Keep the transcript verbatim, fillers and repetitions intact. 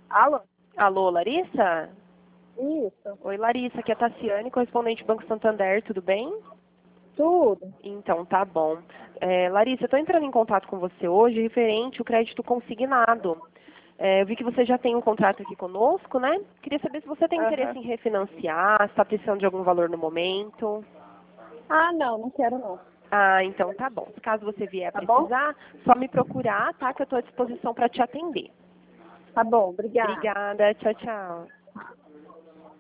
Alô? Alô, Larissa? Isso. Oi, Larissa, aqui é a Tassiane, correspondente do Banco Santander, tudo bem? Tudo. Então, tá bom. É, Larissa, eu estou entrando em contato com você hoje referente ao crédito consignado. É, eu vi que você já tem um contrato aqui conosco, né? Queria saber se você tem Aham. interesse em refinanciar, se está precisando de algum valor no momento. Ah, não, não quero não. Ah, então tá bom. Caso você vier a Tá bom? precisar, só me procurar, tá? Que eu estou à disposição para te atender. Tá bom, obrigada. Obrigada, tchau, tchau.